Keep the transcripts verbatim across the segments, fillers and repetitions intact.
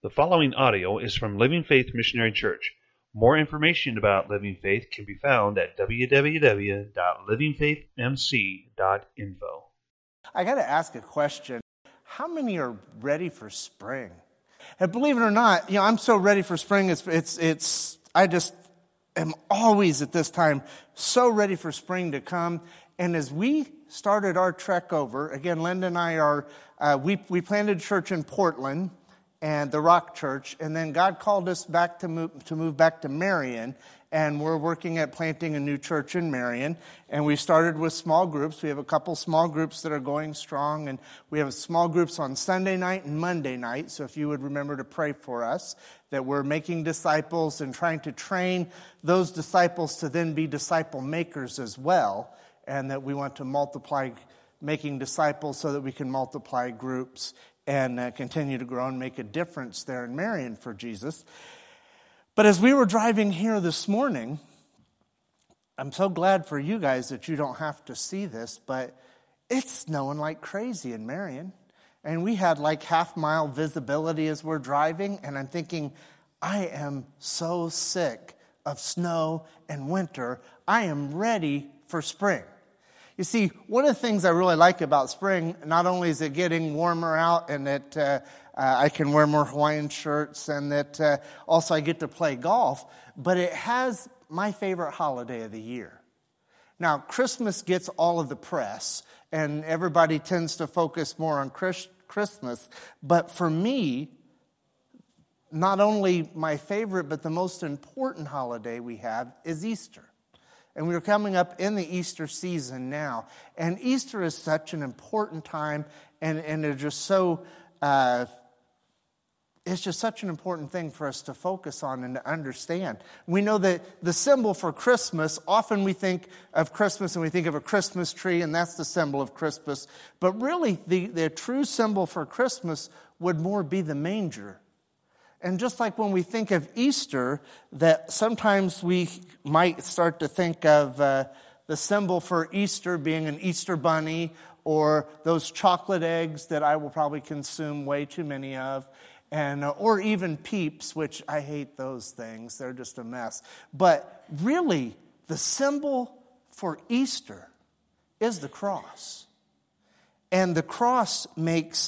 The following audio is from Living Faith Missionary Church. More information about Living Faith can be found at w w w dot living faith m c dot info. I got to ask a question. How many are ready for spring? And believe it or not, you know, I'm so ready for spring. It's, it's, it's, I just am always at this time so ready for spring to come. And as we started our trek over, again, Linda and I are, uh, we, we planted a church in Portland, and the Rock Church, and then God called us back to move, to move back to Marion, and we're working at planting a new church in Marion, and we started with small groups. We have a couple small groups that are going strong, and we have small groups on Sunday night and Monday night, so if you would remember to pray for us, that we're making disciples and trying to train those disciples to then be disciple makers as well, and that we want to multiply making disciples so that we can multiply groups and uh, continue to grow and make a difference there in Marion for Jesus. But as we were driving here this morning, I'm so glad for you guys that you don't have to see this, but it's snowing like crazy in Marion. And we had like half mile visibility as we're driving, and I'm thinking, I am so sick of snow and winter. I am ready for spring. You see, one of the things I really like about spring, not only is it getting warmer out and that uh, uh, I can wear more Hawaiian shirts and that uh, also I get to play golf, but it has my favorite holiday of the year. Now, Christmas gets all of the press and everybody tends to focus more on Chris- Christmas, but for me, not only my favorite, but the most important holiday we have is Easter. And we're coming up in the Easter season now. And Easter is such an important time, and, and it's just so, uh, it's just such an important thing for us to focus on and to understand. We know that the symbol for Christmas, often we think of Christmas and we think of a Christmas tree, and that's the symbol of Christmas. But really, the, the true symbol for Christmas would more be the manger. And just like when we think of Easter, that sometimes we might start to think of uh, the symbol for Easter being an Easter bunny or those chocolate eggs that I will probably consume way too many of, and uh, or even Peeps, which I hate those things. They're just a mess. But really, the symbol for Easter is the cross. And the cross makes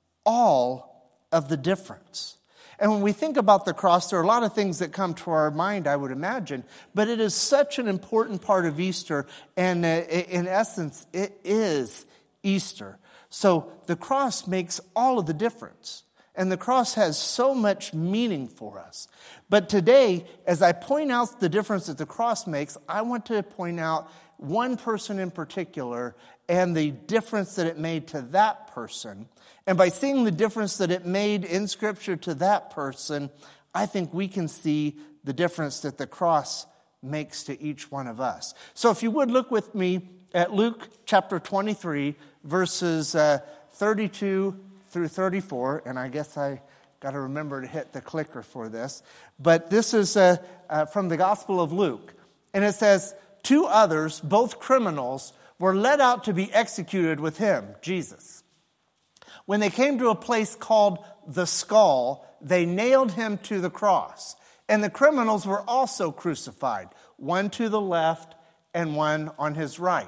all of the difference. And when we think about the cross, there are a lot of things that come to our mind, I would imagine. But it is such an important part of Easter. And uh, in essence, it is Easter. So the cross makes all of the difference. And the cross has so much meaning for us. But today, as I point out the difference that the cross makes, I want to point out one person in particular and the difference that it made to that person. And by seeing the difference that it made in Scripture to that person, I think we can see the difference that the cross makes to each one of us. So if you would look with me at Luke chapter twenty-three, verses uh, thirty-two through thirty-four, and I guess I got to remember to hit the clicker for this. But this is uh, uh, from the Gospel of Luke. And it says, two others, both criminals, were led out to be executed with him, Jesus. When they came to a place called the Skull, they nailed him to the cross. And the criminals were also crucified, one to the left and one on his right.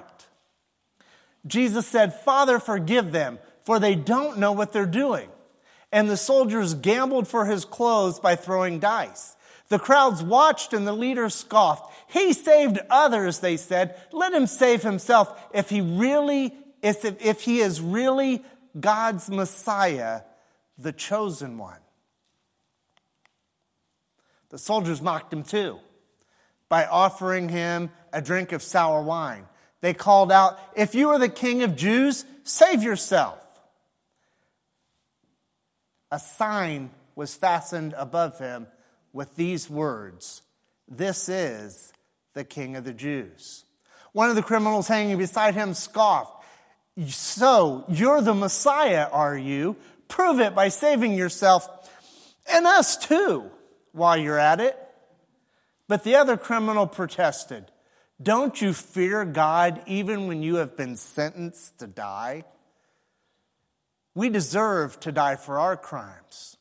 Jesus said, "Father, forgive them, for they don't know what they're doing." And the soldiers gambled for his clothes by throwing dice. The crowds watched and the leaders scoffed. "He saved others," they said. "Let him save himself if he really, if, if he is really God's Messiah, the chosen one." The soldiers mocked him too by offering him a drink of sour wine. They called out, "If you are the King of Jews, save yourself." A sign was fastened above him with these words, "This is the King of the Jews." One of the criminals hanging beside him scoffed, "So, you're the Messiah, are you? Prove it by saving yourself and us too while you're at it." But the other criminal protested, "Don't you fear God even when you have been sentenced to die? We deserve to die for our crimes.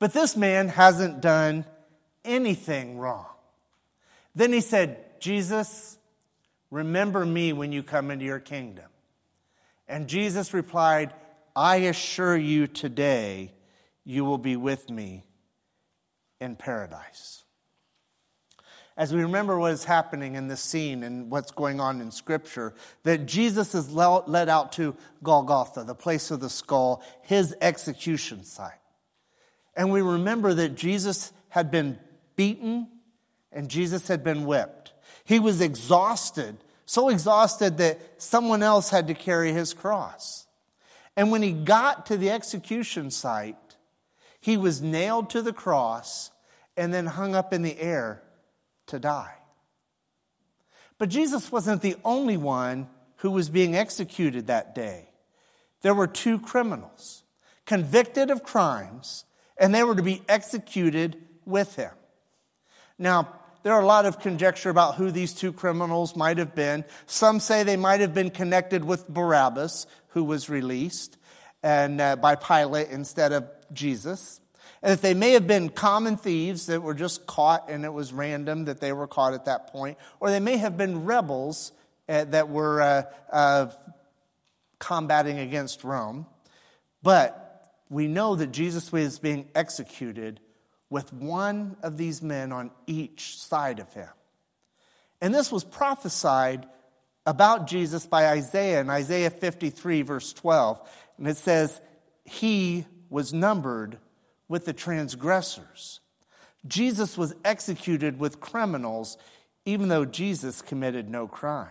But this man hasn't done anything wrong. Then he said, Jesus, remember me when you come into your kingdom. And Jesus replied, I assure you today you will be with me in paradise. As we remember what is happening in this scene and what's going on in Scripture, that Jesus is led out to Golgotha, the place of the skull, his execution site. And we remember that Jesus had been beaten and Jesus had been whipped. He was exhausted, so exhausted that someone else had to carry his cross. And when he got to the execution site, he was nailed to the cross and then hung up in the air to die. But Jesus wasn't the only one who was being executed that day. There were two criminals convicted of crimes, and they were to be executed with him. Now, there are a lot of conjecture about who these two criminals might have been. Some say they might have been connected with Barabbas, who was released and uh, by Pilate instead of Jesus. And that they may have been common thieves that were just caught and it was random that they were caught at that point. Or they may have been rebels uh, that were uh, uh, combating against Rome. But we know that Jesus was being executed with one of these men on each side of him. And this was prophesied about Jesus by Isaiah in Isaiah fifty-three, verse twelve. And it says, he was numbered with the transgressors. Jesus was executed with criminals, even though Jesus committed no crime.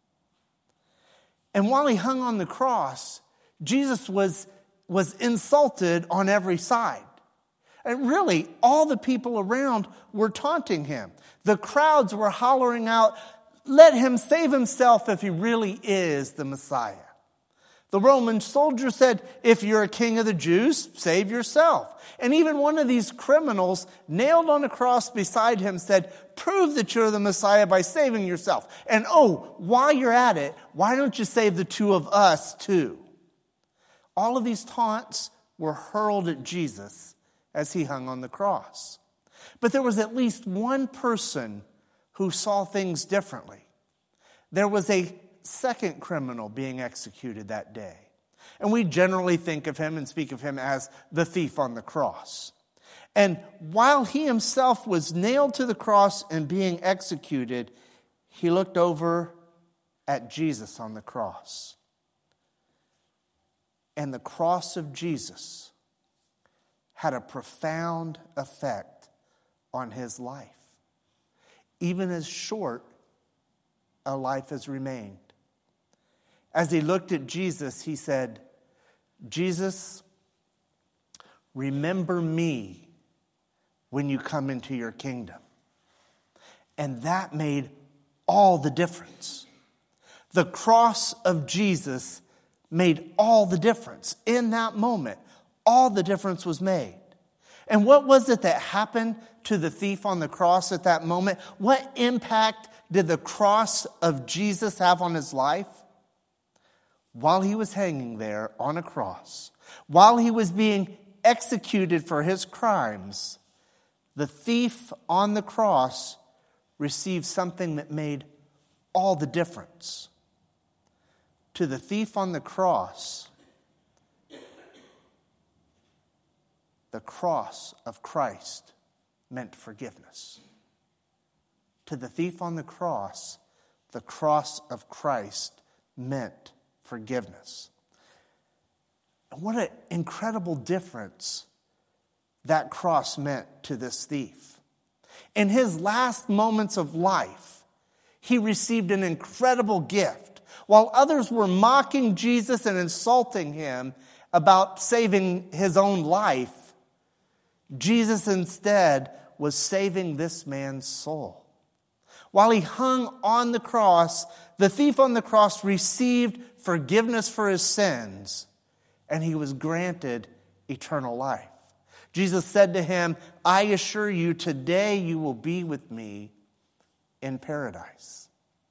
And while he hung on the cross, Jesus was, was insulted on every side. And really, all the people around were taunting him. The crowds were hollering out, let him save himself if he really is the Messiah. The Roman soldier said, if you're a king of the Jews, save yourself. And even one of these criminals nailed on a cross beside him said, prove that you're the Messiah by saving yourself. And oh, while you're at it, why don't you save the two of us too? All of these taunts were hurled at Jesus as he hung on the cross. But there was at least one person who saw things differently. There was a second criminal being executed that day. And we generally think of him and speak of him as the thief on the cross. And while he himself was nailed to the cross and being executed, he looked over at Jesus on the cross. And the cross of Jesus had a profound effect on his life. Even as short a life has remained. As he looked at Jesus, he said, Jesus, remember me when you come into your kingdom. And that made all the difference. The cross of Jesus made all the difference. In that moment, all the difference was made. And what was it that happened to the thief on the cross at that moment? What impact did the cross of Jesus have on his life? While he was hanging there on a cross, while he was being executed for his crimes, the thief on the cross received something that made all the difference. To the thief on the cross, the cross of Christ meant forgiveness. To the thief on the cross, the cross of Christ meant forgiveness. And what an incredible difference that cross meant to this thief. In his last moments of life, he received an incredible gift. While others were mocking Jesus and insulting him about saving his own life, Jesus instead was saving this man's soul. While he hung on the cross, the thief on the cross received forgiveness for his sins, and he was granted eternal life. Jesus said to him, I assure you, today you will be with me in paradise.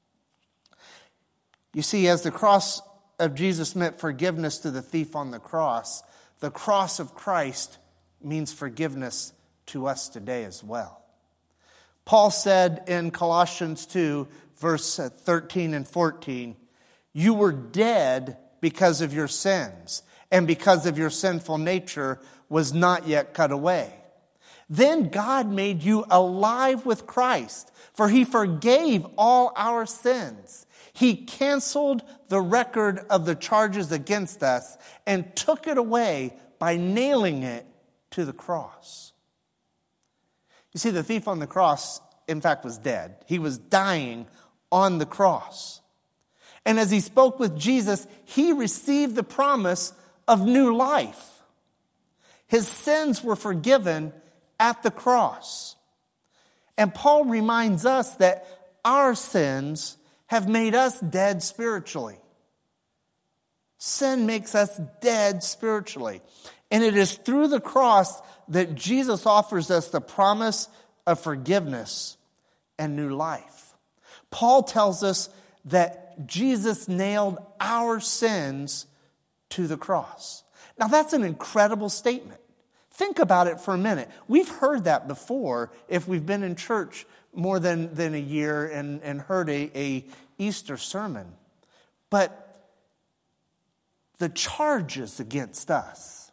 You see, as the cross of Jesus meant forgiveness to the thief on the cross, the cross of Christ means forgiveness to us today as well. Paul said in Colossians two, verse thirteen and fourteen, you were dead because of your sins, and because of your sinful nature was not yet cut away. Then God made you alive with Christ, for he forgave all our sins. He canceled the record of the charges against us and took it away by nailing it to the cross. You see, the thief on the cross, in fact, was dead. He was dying on the cross. And as he spoke with Jesus, he received the promise of new life. His sins were forgiven at the cross. And Paul reminds us that our sins have made us dead spiritually. Sin makes us dead spiritually. And it is through the cross that Jesus offers us the promise of forgiveness and new life. Paul tells us that Jesus nailed our sins to the cross. Now that's an incredible statement. Think about it for a minute. We've heard that before if we've been in church more than, than a year and, and heard a, a Easter sermon. But the charges against us,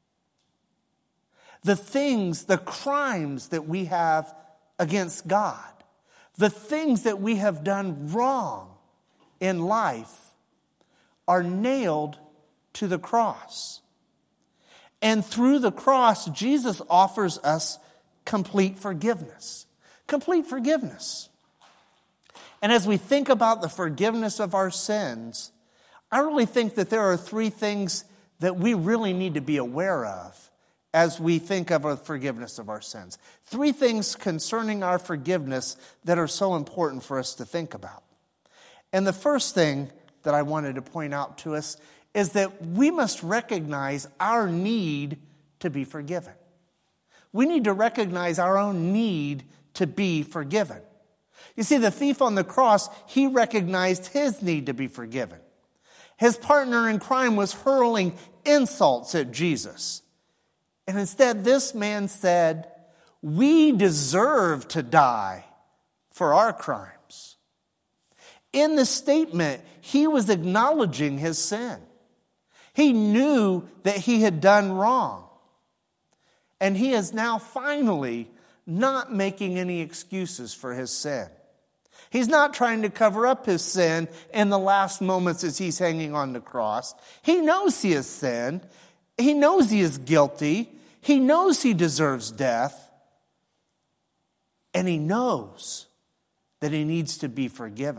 the things, the crimes that we have against God, the things that we have done wrong in life are nailed to the cross. And through the cross, Jesus offers us complete forgiveness. Complete forgiveness. And as we think about the forgiveness of our sins, I really think that there are three things that we really need to be aware of as we think of the forgiveness of our sins. Three things concerning our forgiveness that are so important for us to think about. And the first thing that I wanted to point out to us is that we must recognize our need to be forgiven. We need to recognize our own need to be forgiven. You see, the thief on the cross, he recognized his need to be forgiven. His partner in crime was hurling insults at Jesus. And instead, this man said, we deserve to die for our crimes. In the statement, he was acknowledging his sin. He knew that he had done wrong. And he is now finally not making any excuses for his sin. He's not trying to cover up his sin in the last moments as he's hanging on the cross. He knows he has sinned. He knows he is guilty. He knows he deserves death. And he knows that he needs to be forgiven.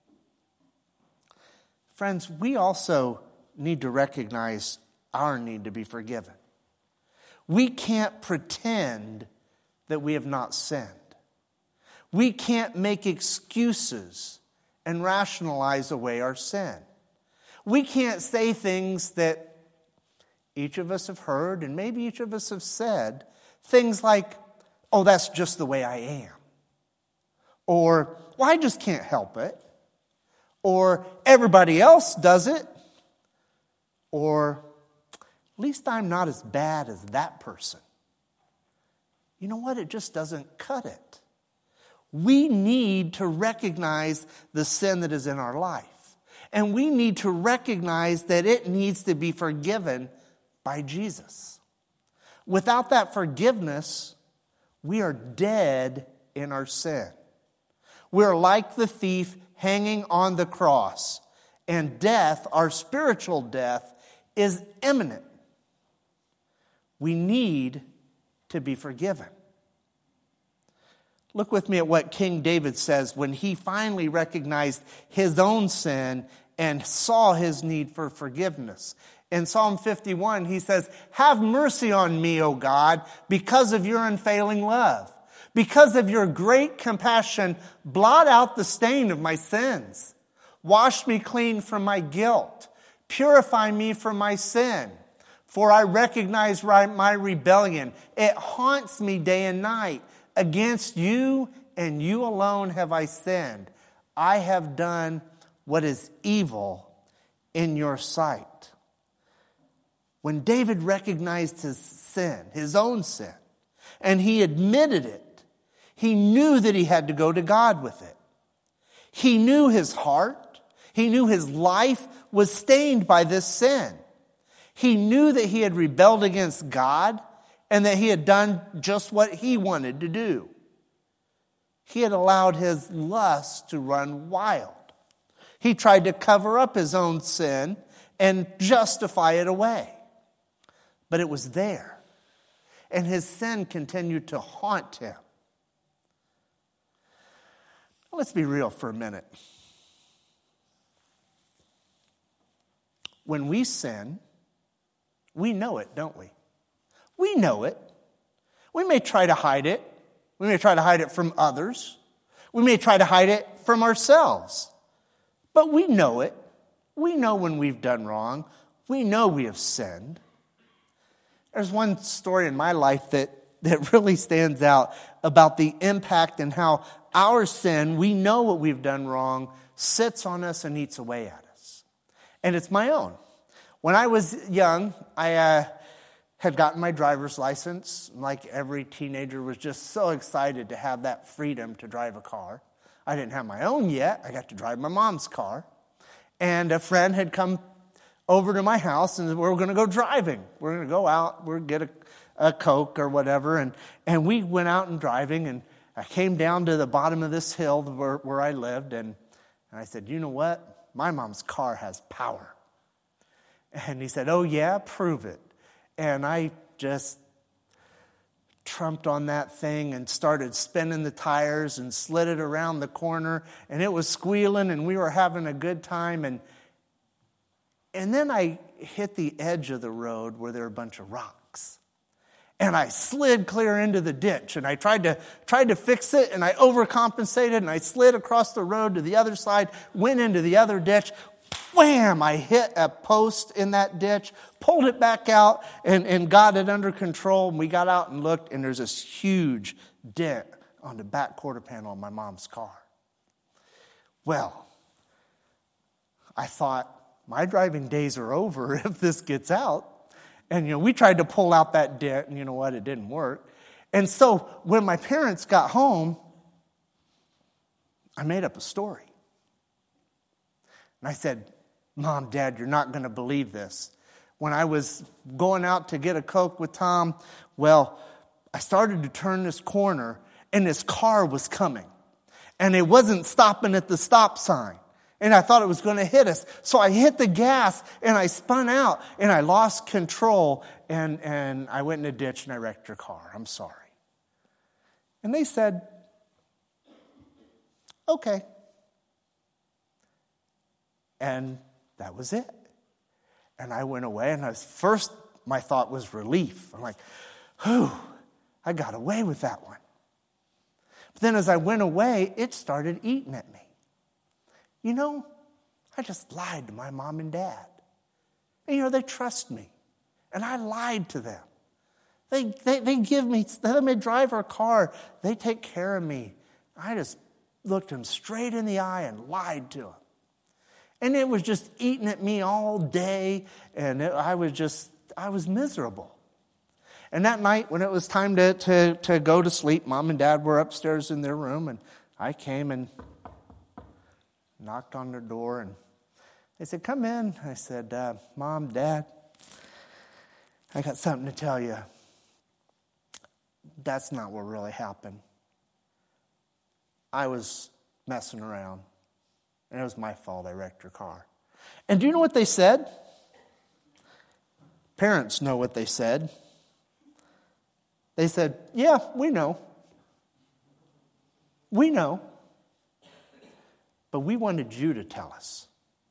Friends, we also need to recognize our need to be forgiven. We can't pretend that we have not sinned. We can't make excuses and rationalize away our sin. We can't say things that each of us have heard and maybe each of us have said. Things like, oh, that's just the way I am. Or, well, I just can't help it. Or, everybody else does it. Or, at least I'm not as bad as that person. You know what? It just doesn't cut it. We need to recognize the sin that is in our life. And we need to recognize that it needs to be forgiven by Jesus. Without that forgiveness, we are dead in our sin. We're like the thief hanging on the cross. And death, our spiritual death, is imminent. We need to be forgiven. Look with me at what King David says when he finally recognized his own sin and saw his need for forgiveness. In Psalm fifty-one, he says, have mercy on me, O God, because of your unfailing love. Because of your great compassion, blot out the stain of my sins. Wash me clean from my guilt. Purify me from my sin. For I recognize my rebellion. It haunts me day and night. Against you and you alone have I sinned. I have done what is evil in your sight. When David recognized his sin, his own sin, and he admitted it, he knew that he had to go to God with it. He knew his heart. He knew his life was stained by this sin. He knew that he had rebelled against God and that he had done just what he wanted to do. He had allowed his lust to run wild. He tried to cover up his own sin and justify it away. But it was there. And his sin continued to haunt him. Let's be real for a minute. When we sin, we know it, don't we? We know it. We may try to hide it. We may try to hide it from others. We may try to hide it from ourselves. But we know it. We know when we've done wrong. We know we have sinned. There's one story in my life that, that really stands out about the impact and how our sin, we know what we've done wrong, sits on us and eats away at us. And it's my own. When I was young, I uh, had gotten my driver's license. Like every teenager, was just so excited to have that freedom to drive a car. I didn't have my own yet. I got to drive my mom's car. And a friend had come over to my house, and we were going to go driving. We're going to go out, we're going to get a, a Coke or whatever. And, and we went out and driving, and I came down to the bottom of this hill where, where I lived, and, and I said, you know what? My mom's car has power. And he said, oh yeah, prove it. And I just trumped on that thing and started spinning the tires and slid it around the corner, and it was squealing, and we were having a good time. And and then I hit the edge of the road where there were a bunch of rocks, and I slid clear into the ditch, and I tried to tried to fix it, and I overcompensated, and I slid across the road to the other side, went into the other ditch. Wham! I hit a post in that ditch, pulled it back out, and, and got it under control. And we got out and looked, and there's this huge dent on the back quarter panel of my mom's car. Well, I thought, my driving days are over if this gets out. And, you know, we tried to pull out that dent, and you know what? It didn't work. And so when my parents got home, I made up a story. And I said, Mom, Dad, you're not going to believe this. When I was going out to get a Coke with Tom, well, I started to turn this corner, and this car was coming. And it wasn't stopping at the stop sign. And I thought it was going to hit us. So I hit the gas, and I spun out, and I lost control, and, and I went in a ditch, and I wrecked your car. I'm sorry. And they said, okay. And that was it. And I went away, and I was, first my thought was relief. I'm like, whew, I got away with that one. But then as I went away, it started eating at me. You know, I just lied to my mom and dad. And, you know, they trust me. And I lied to them. They, they, they give me, they let me drive our car. They take care of me. I just looked them straight in the eye and lied to them. And it was just eating at me all day, and it, I was just, I was miserable. And that night, when it was time to, to, to go to sleep, Mom and Dad were upstairs in their room, and I came and knocked on their door, and they said, come in. I said, uh, Mom, Dad, I got something to tell you. That's not what really happened. I was messing around. And it was my fault I wrecked your car. And do you know what they said? Parents know what they said. They said, yeah, we know. We know. But we wanted you to tell us.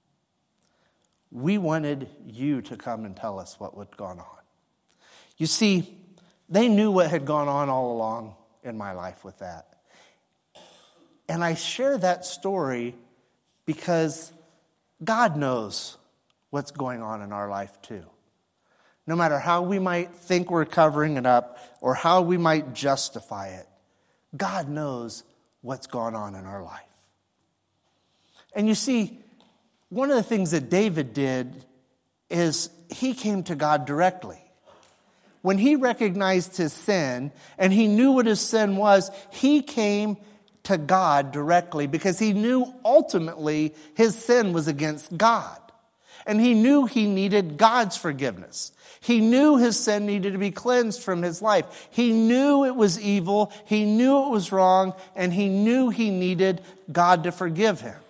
We wanted you to come and tell us what had gone on. You see, they knew what had gone on all along in my life with that. And I share that story because God knows what's going on in our life too. No matter how we might think we're covering it up or how we might justify it, God knows what's going on in our life. And you see, one of the things that David did is he came to God directly. When he recognized his sin and he knew what his sin was, he came to God directly because he knew ultimately his sin was against God. And he knew he needed God's forgiveness. He knew his sin needed to be cleansed from his life. He knew it was evil. He knew it was wrong. And he knew he needed God to forgive him.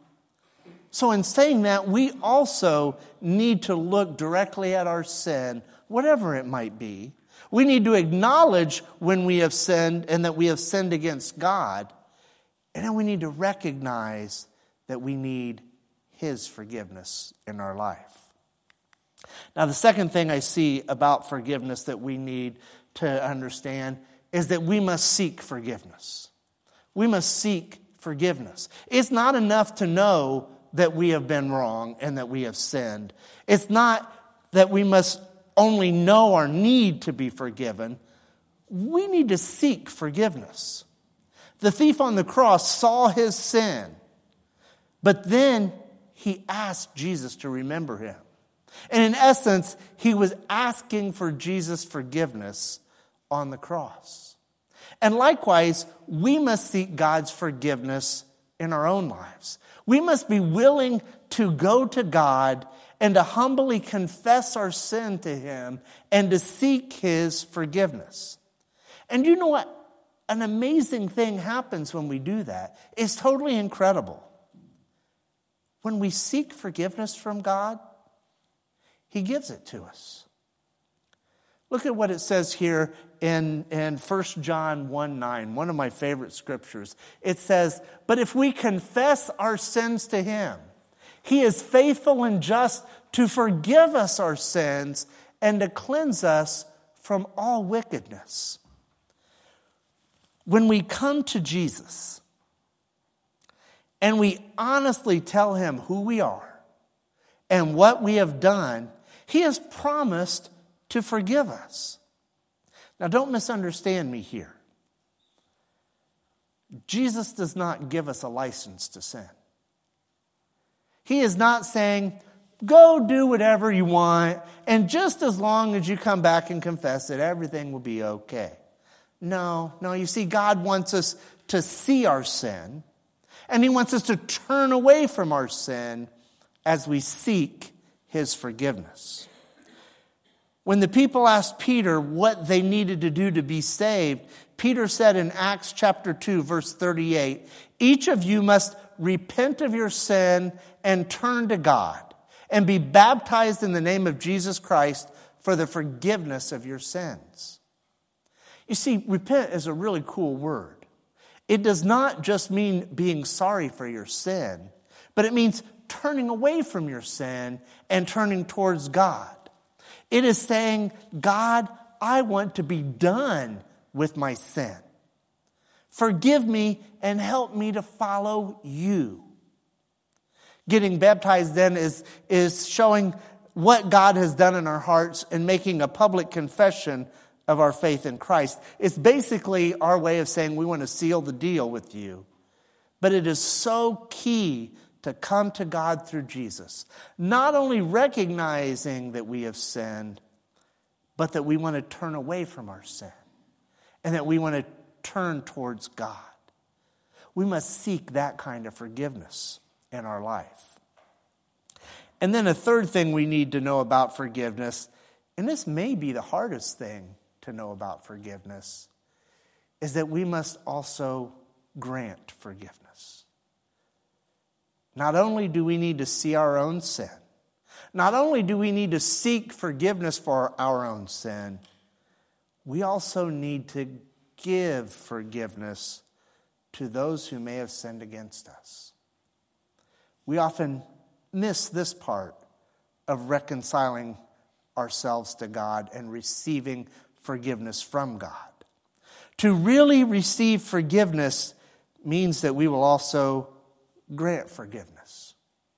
So in saying that, we also need to look directly at our sin, whatever it might be. We need to acknowledge when we have sinned and that we have sinned against God. And then we need to recognize that we need his forgiveness in our life. Now, the second thing I see about forgiveness that we need to understand is that we must seek forgiveness. We must seek forgiveness. It's not enough to know that we have been wrong and that we have sinned. It's not that we must only know our need to be forgiven. We need to seek forgiveness. The thief on the cross saw his sin, but then he asked Jesus to remember him. And in essence, he was asking for Jesus' forgiveness on the cross. And likewise, we must seek God's forgiveness in our own lives. We must be willing to go to God and to humbly confess our sin to him and to seek his forgiveness. And you know what? An amazing thing happens when we do that. It's totally incredible. When we seek forgiveness from God, he gives it to us. Look at what it says here in, in First John one nine, one of my favorite scriptures. It says, "But if we confess our sins to him, he is faithful and just to forgive us our sins and to cleanse us from all wickedness." When we come to Jesus and we honestly tell him who we are and what we have done, he has promised to forgive us. Now, don't misunderstand me here. Jesus does not give us a license to sin. He is not saying, go do whatever you want, and just as long as you come back and confess it, everything will be okay. No, no, you see, God wants us to see our sin, and he wants us to turn away from our sin as we seek his forgiveness. When the people asked Peter what they needed to do to be saved, Peter said in Acts chapter two, verse thirty-eight, "Each of you must repent of your sin and turn to God and be baptized in the name of Jesus Christ for the forgiveness of your sins." You see, repent is a really cool word. It does not just mean being sorry for your sin, but it means turning away from your sin and turning towards God. It is saying, God, I want to be done with my sin. Forgive me and help me to follow you. Getting baptized then is, is showing what God has done in our hearts and making a public confession of our faith in Christ. It's basically our way of saying we want to seal the deal with you. But it is so key to come to God through Jesus. Not only recognizing that we have sinned, but that we want to turn away from our sin. And that we want to turn towards God. We must seek that kind of forgiveness in our life. And then a third thing we need to know about forgiveness, and this may be the hardest thing to know about forgiveness, is that we must also grant forgiveness. Not only do we need to see our own sin, not only do we need to seek forgiveness for our own sin, we also need to give forgiveness to those who may have sinned against us. We often miss this part of reconciling ourselves to God and receiving forgiveness from God. To really receive forgiveness means that we will also grant forgiveness.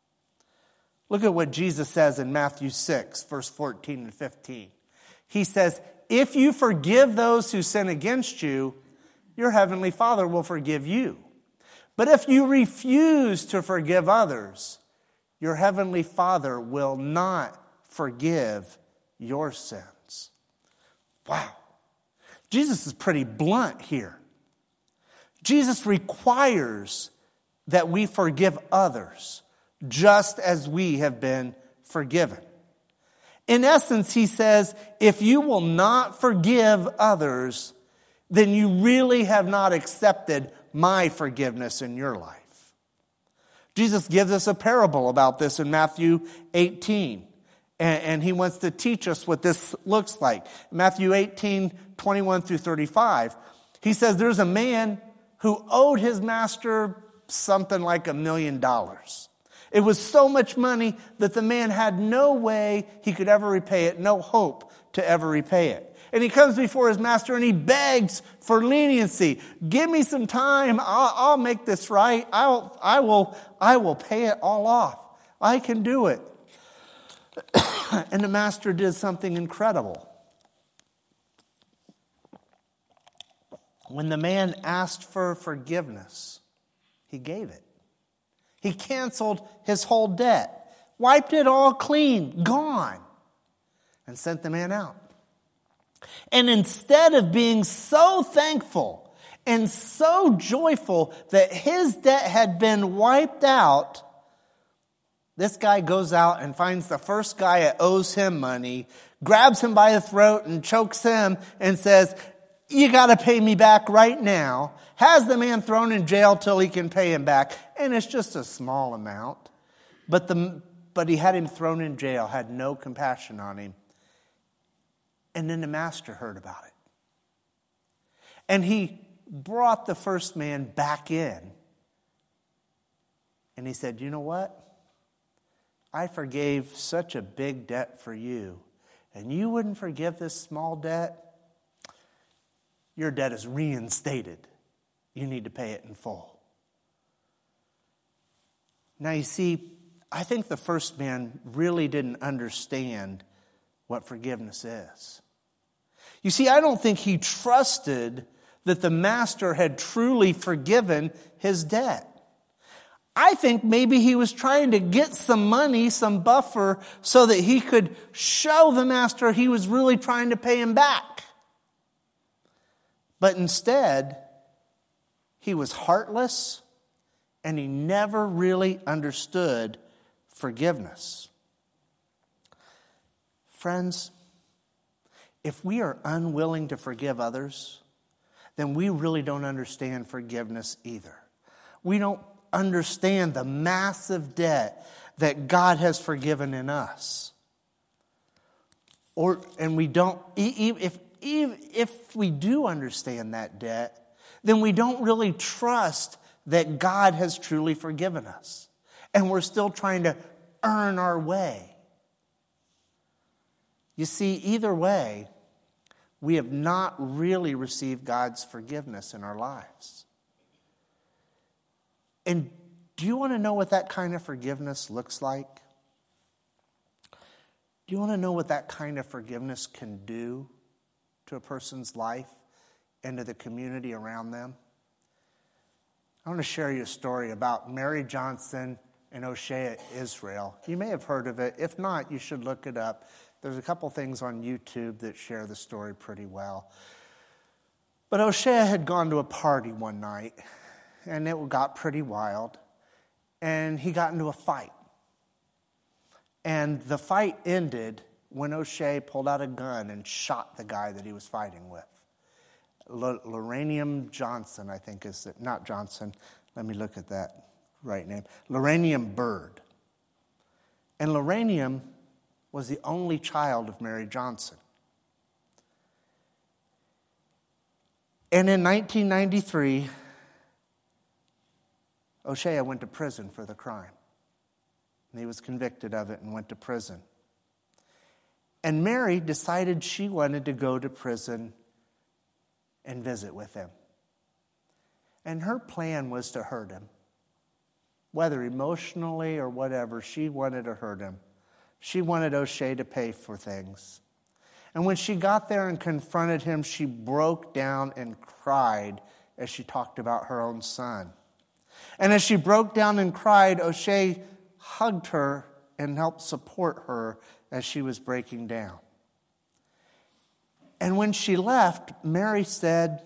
Look at what Jesus says in Matthew six, verse fourteen and fifteen. He says, "If you forgive those who sin against you, your heavenly Father will forgive you. But if you refuse to forgive others, your heavenly Father will not forgive your sins. Wow. Jesus is pretty blunt here. Jesus requires that we forgive others just as we have been forgiven. In essence, he says, if you will not forgive others, then you really have not accepted my forgiveness in your life. Jesus gives us a parable about this in Matthew eighteen. And he wants to teach us what this looks like. Matthew eighteen, twenty-one through thirty-five. He says there's a man who owed his master something like a million dollars. It was so much money that the man had no way he could ever repay it, no hope to ever repay it. And he comes before his master and he begs for leniency. Give me some time. I'll, I'll make this right. I'll, I will, I will pay it all off. I can do it. And the master did something incredible. When the man asked for forgiveness, he gave it. He canceled his whole debt, wiped it all clean, gone, and sent the man out. And instead of being so thankful and so joyful that his debt had been wiped out, this guy goes out and finds the first guy that owes him money, grabs him by the throat and chokes him and says, you got to pay me back right now. Has the man thrown in jail till he can pay him back. And it's just a small amount. But the but he had him thrown in jail, had no compassion on him. And then the master heard about it. And he brought the first man back in. And he said, you know what? I forgave such a big debt for you, and you wouldn't forgive this small debt? Your debt is reinstated. You need to pay it in full. Now you see, I think the first man really didn't understand what forgiveness is. You see, I don't think he trusted that the master had truly forgiven his debt. I think maybe he was trying to get some money, some buffer, so that he could show the master he was really trying to pay him back. But instead, he was heartless, and he never really understood forgiveness. Friends, if we are unwilling to forgive others, then we really don't understand forgiveness either. We don't understand the massive debt that God has forgiven in us. Or and we don't if if if we do understand that debt, then we don't really trust that God has truly forgiven us. And we're still trying to earn our way. You see, either way, we have not really received God's forgiveness in our lives. And do you want to know what that kind of forgiveness looks like? Do you want to know what that kind of forgiveness can do to a person's life and to the community around them? I want to share you a story about Mary Johnson and O'Shea, Israel. You may have heard of it. If not, you should look it up. There's a couple things on YouTube that share the story pretty well. But O'Shea had gone to a party one night, and it got pretty wild. And he got into a fight. And the fight ended when O'Shea pulled out a gun and shot the guy that he was fighting with. L- Loranium Johnson, I think is it. Not Johnson. Let me look at that right name. Loranium Byrd. And Loranium was the only child of Mary Johnson. And in nineteen ninety-three, O'Shea went to prison for the crime. And he was convicted of it and went to prison. And Mary decided she wanted to go to prison and visit with him. And her plan was to hurt him. Whether emotionally or whatever, she wanted to hurt him. She wanted O'Shea to pay for things. And when she got there and confronted him, she broke down and cried as she talked about her own son. And as she broke down and cried, O'Shea hugged her and helped support her as she was breaking down. And when she left, Mary said,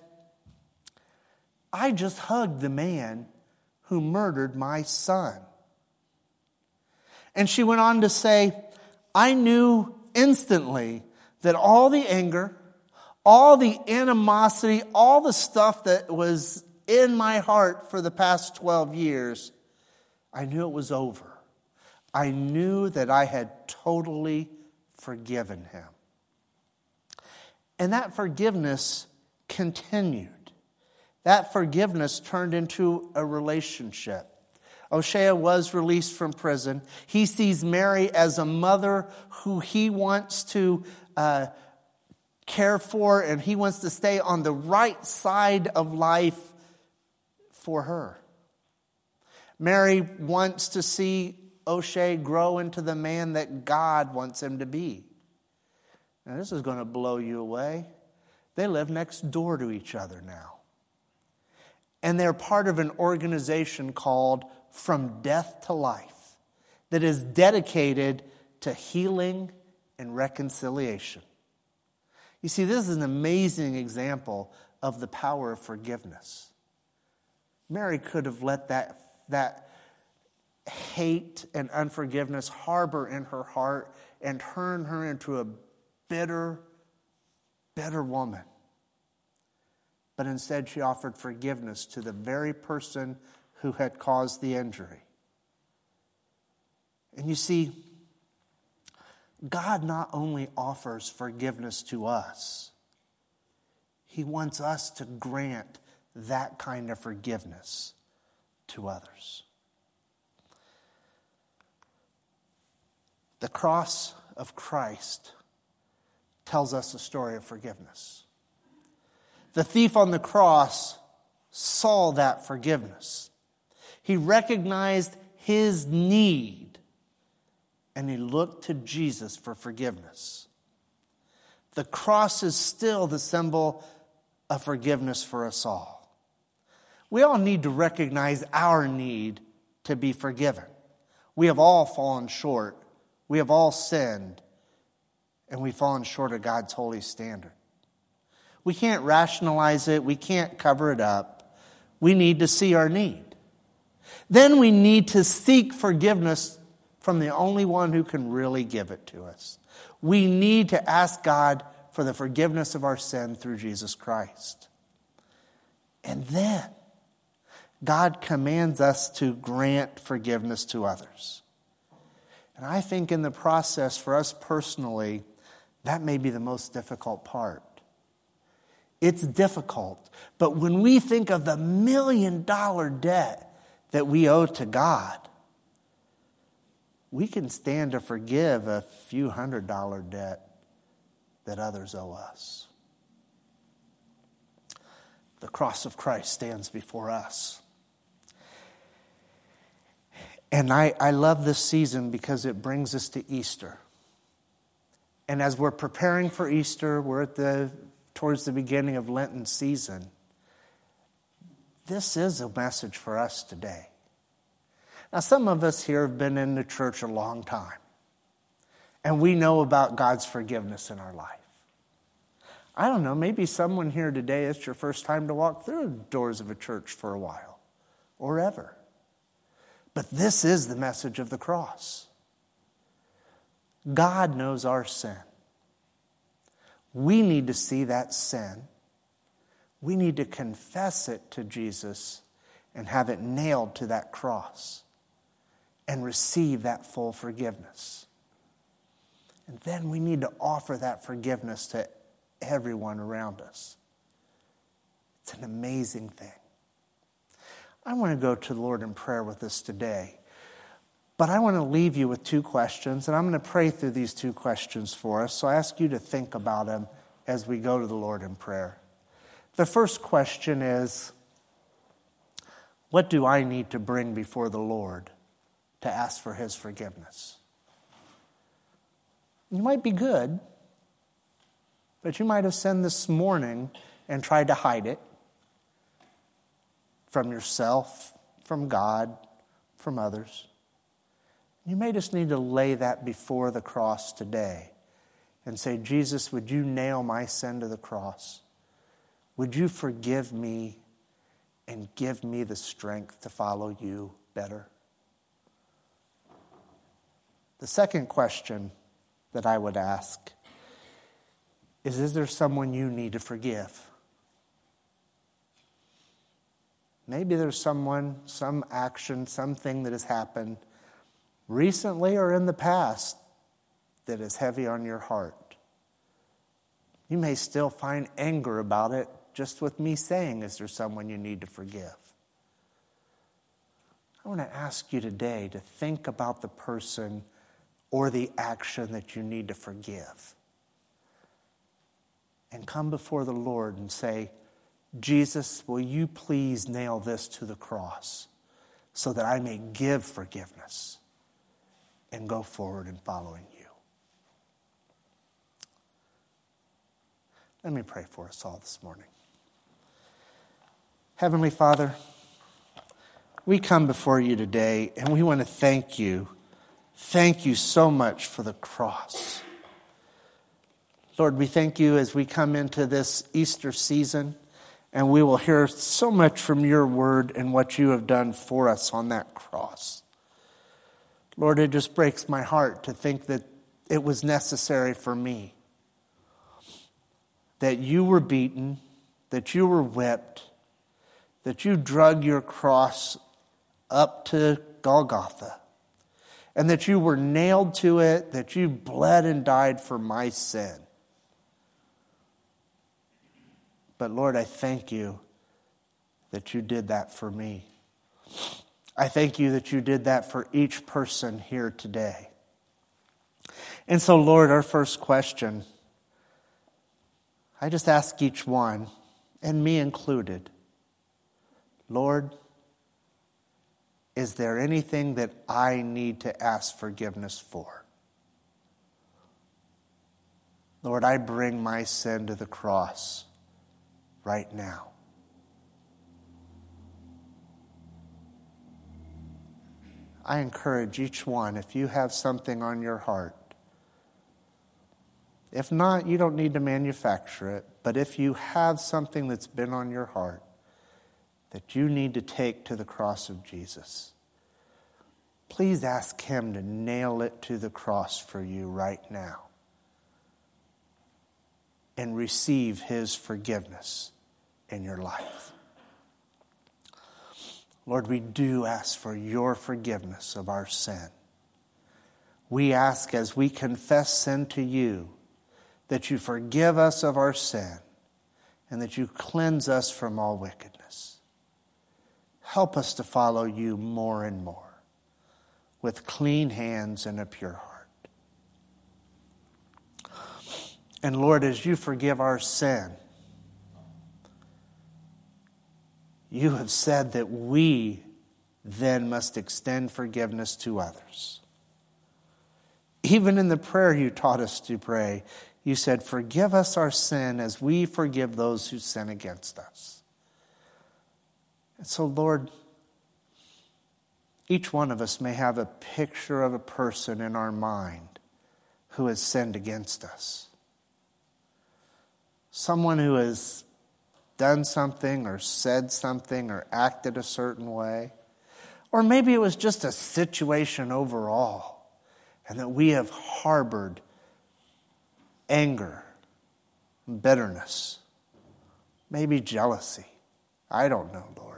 I just hugged the man who murdered my son. And she went on to say, I knew instantly that all the anger, all the animosity, all the stuff that was in my heart for the past twelve years, I knew it was over. I knew that I had totally forgiven him. And that forgiveness continued. That forgiveness turned into a relationship. O'Shea was released from prison. He sees Mary as a mother who he wants to uh, care for, and he wants to stay on the right side of life for her. Mary wants to see O'Shea grow into the man that God wants him to be. Now, this is going to blow you away. They live next door to each other now. And they're part of an organization called From Death to Life that is dedicated to healing and reconciliation. You see, this is an amazing example of the power of forgiveness. Mary could have let that, that hate and unforgiveness harbor in her heart and turn her into a bitter, bitter woman. But instead she offered forgiveness to the very person who had caused the injury. And you see, God not only offers forgiveness to us, He wants us to grant that kind of forgiveness to others. The cross of Christ tells us a story of forgiveness. The thief on the cross saw that forgiveness. He recognized his need, and he looked to Jesus for forgiveness. The cross is still the symbol of forgiveness for us all. We all need to recognize our need to be forgiven. We have all fallen short. We have all sinned, and we've fallen short of God's holy standard. We can't rationalize it. We can't cover it up. We need to see our need. Then we need to seek forgiveness from the only one who can really give it to us. We need to ask God for the forgiveness of our sin through Jesus Christ. And then God commands us to grant forgiveness to others. And I think in the process, for us personally, that may be the most difficult part. It's difficult. But when we think of the million dollar debt that we owe to God, we can stand to forgive a few hundred dollar debt that others owe us. The cross of Christ stands before us. And I, I love this season because it brings us to Easter. And as we're preparing for Easter, we're at the towards the beginning of Lenten season. This is a message for us today. Now, some of us here have been in the church a long time, and we know about God's forgiveness in our life. I don't know, maybe someone here today, it's your first time to walk through the doors of a church for a while, or ever. But this is the message of the cross. God knows our sin. We need to see that sin. We need to confess it to Jesus and have it nailed to that cross and receive that full forgiveness. And then we need to offer that forgiveness to everyone around us. It's an amazing thing. I want to go to the Lord in prayer with us today. But I want to leave you with two questions, and I'm going to pray through these two questions for us. So I ask you to think about them as we go to the Lord in prayer. The first question is, what do I need to bring before the Lord to ask for His forgiveness? You might be good, but you might have sinned this morning and tried to hide it from yourself, from God, from others. You may just need to lay that before the cross today and say, Jesus, would you nail my sin to the cross? Would you forgive me and give me the strength to follow you better? The second question that I would ask is, is there someone you need to forgive? Maybe there's someone, some action, something that has happened recently or in the past that is heavy on your heart. You may still find anger about it just with me saying, is there someone you need to forgive? I want to ask you today to think about the person or the action that you need to forgive. And come before the Lord and say, Jesus, will you please nail this to the cross so that I may give forgiveness and go forward in following you. Let me pray for us all this morning. Heavenly Father, we come before you today and we want to thank you. Thank you so much for the cross. Lord, we thank you as we come into this Easter season, and we will hear so much from your word and what you have done for us on that cross. Lord, it just breaks my heart to think that it was necessary for me, that you were beaten, that you were whipped, that you drug your cross up to Golgotha, and that you were nailed to it, that you bled and died for my sin. But Lord, I thank you that you did that for me. I thank you that you did that for each person here today. And so, Lord, our first question, I just ask each one, and me included, Lord, is there anything that I need to ask forgiveness for? Lord, I bring my sin to the cross right now. I encourage each one, if you have something on your heart, if not, you don't need to manufacture it, but if you have something that's been on your heart that you need to take to the cross of Jesus, please ask him to nail it to the cross for you right now and receive his forgiveness in your life. Lord, we do ask for your forgiveness of our sin. We ask as we confess sin to you that you forgive us of our sin and that you cleanse us from all wickedness. Help us to follow you more and more with clean hands and a pure heart. And Lord, as you forgive our sin, you have said that we then must extend forgiveness to others. Even in the prayer you taught us to pray, you said, forgive us our sin as we forgive those who sin against us. And so, Lord, each one of us may have a picture of a person in our mind who has sinned against us. Someone who has done something or said something or acted a certain way. Or maybe it was just a situation overall and that we have harbored anger, bitterness, maybe jealousy. I don't know, Lord.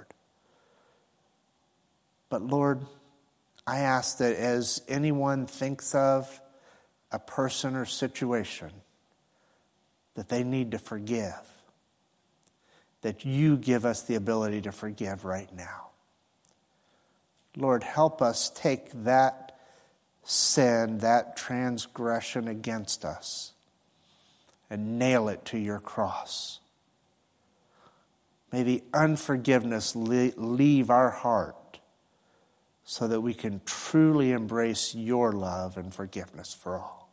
But Lord, I ask that as anyone thinks of a person or situation that they need to forgive, that you give us the ability to forgive right now. Lord, help us take that sin, that transgression against us, and nail it to your cross. May the unforgiveness leave our heart so that we can truly embrace your love and forgiveness for all.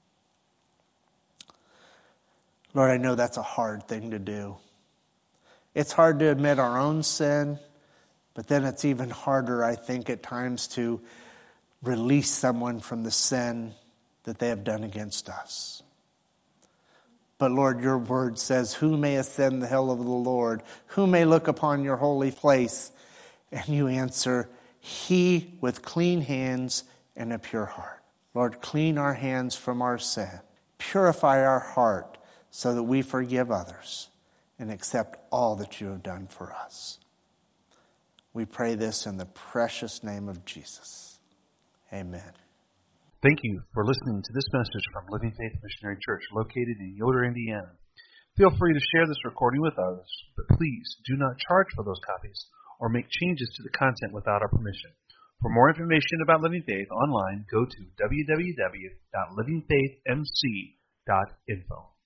Lord, I know that's a hard thing to do. It's hard to admit our own sin, but then it's even harder, I think, at times to release someone from the sin that they have done against us. But Lord, your word says, who may ascend the hill of the Lord? Who may look upon your holy place? And you answer, he with clean hands and a pure heart. Lord, clean our hands from our sin. Purify our heart so that we forgive others and accept all that you have done for us. We pray this in the precious name of Jesus. Amen. Thank you for listening to this message from Living Faith Missionary Church located in Yoder, Indiana. Feel free to share this recording with others, but please do not charge for those copies or make changes to the content without our permission. For more information about Living Faith online, go to w w w dot living faith m c dot info.